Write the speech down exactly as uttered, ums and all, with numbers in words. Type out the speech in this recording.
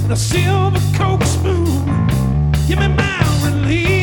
a silver Coke spoon. Give me my relief.